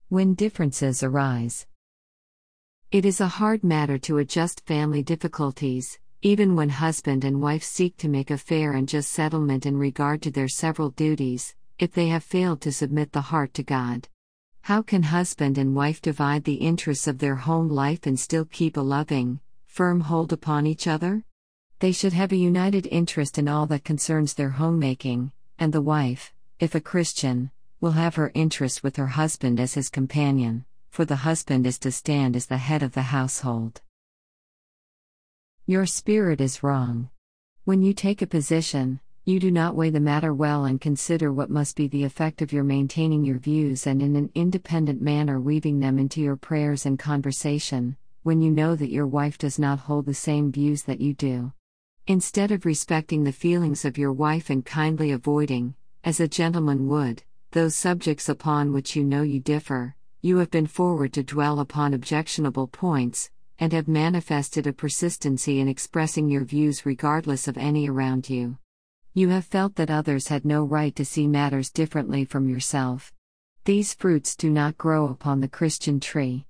When differences arise. It is a hard matter to adjust family difficulties, even when husband and wife seek to make a fair and just settlement in regard to their several duties, if they have failed to submit the heart to God. How can husband and wife divide the interests of their home life and still keep a loving, firm hold upon each other? They should have a united interest in all that concerns their homemaking, and the wife, if a Christian, will have her interest with her husband as his companion, for the husband is to stand as the head of the household. Your spirit is wrong. When you take a position, you do not weigh the matter well and consider what must be the effect of your maintaining your views and in an independent manner weaving them into your prayers and conversation, when you know that your wife does not hold the same views that you do. Instead of respecting the feelings of your wife and kindly avoiding, as a gentleman would, those subjects upon which you know you differ, you have been forward to dwell upon objectionable points, and have manifested a persistency in expressing your views regardless of any around you. You have felt that others had no right to see matters differently from yourself. These fruits do not grow upon the Christian tree.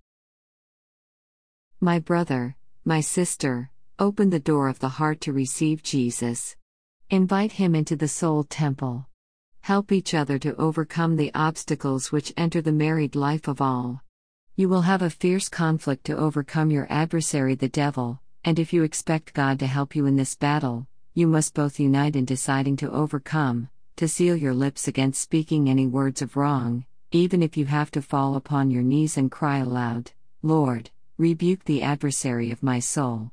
My brother, my sister, open the door of the heart to receive Jesus. Invite him into the soul temple. Help each other to overcome the obstacles which enter the married life of all. You will have a fierce conflict to overcome your adversary the devil, and if you expect God to help you in this battle, you must both unite in deciding to overcome, to seal your lips against speaking any words of wrong, even if you have to fall upon your knees and cry aloud, Lord, rebuke the adversary of my soul.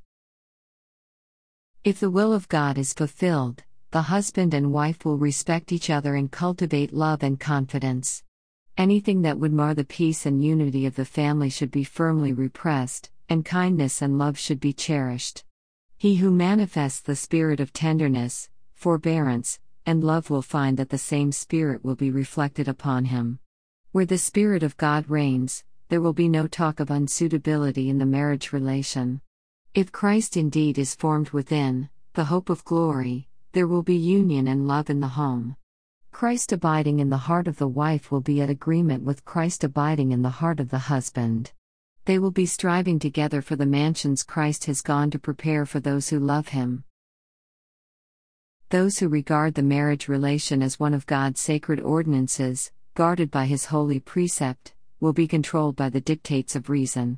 If the will of God is fulfilled, the husband and wife will respect each other and cultivate love and confidence. Anything that would mar the peace and unity of the family should be firmly repressed, and kindness and love should be cherished. He who manifests the spirit of tenderness, forbearance, and love will find that the same spirit will be reflected upon him. Where the Spirit of God reigns, there will be no talk of unsuitability in the marriage relation. If Christ indeed is formed within, the hope of glory, there will be union and love in the home. Christ abiding in the heart of the wife will be at agreement with Christ abiding in the heart of the husband. They will be striving together for the mansions Christ has gone to prepare for those who love him. Those who regard the marriage relation as one of God's sacred ordinances, guarded by his holy precept, will be controlled by the dictates of reason.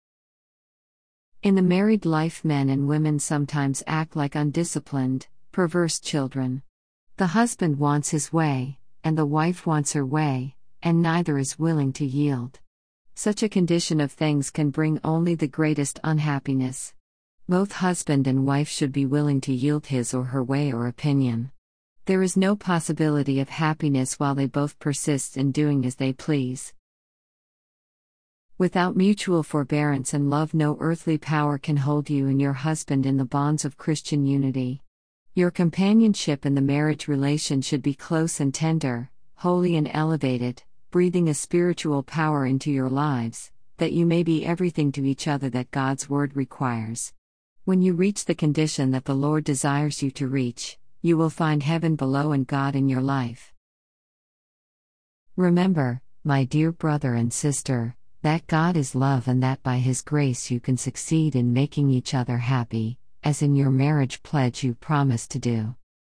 In the married life, men and women sometimes act like undisciplined, perverse children. The husband wants his way, and the wife wants her way, and neither is willing to yield. Such a condition of things can bring only the greatest unhappiness. Both husband and wife should be willing to yield his or her way or opinion. There is no possibility of happiness while they both persist in doing as they please. Without mutual forbearance and love, no earthly power can hold you and your husband in the bonds of Christian unity. Your companionship in the marriage relation should be close and tender, holy and elevated, breathing a spiritual power into your lives, that you may be everything to each other that God's word requires. When you reach the condition that the Lord desires you to reach, you will find heaven below and God in your life. Remember, my dear brother and sister, that God is love and that by His grace you can succeed in making each other happy, as in your marriage pledge you promised to do.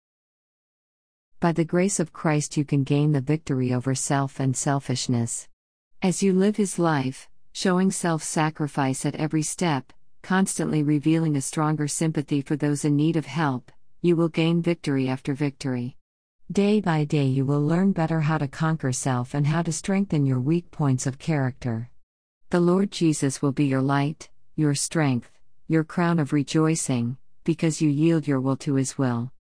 By the grace of Christ you can gain the victory over self and selfishness. As you live His life, showing self-sacrifice at every step, constantly revealing a stronger sympathy for those in need of help, you will gain victory after victory. Day by day you will learn better how to conquer self and how to strengthen your weak points of character. The Lord Jesus will be your light, your strength, your crown of rejoicing, because you yield your will to His will.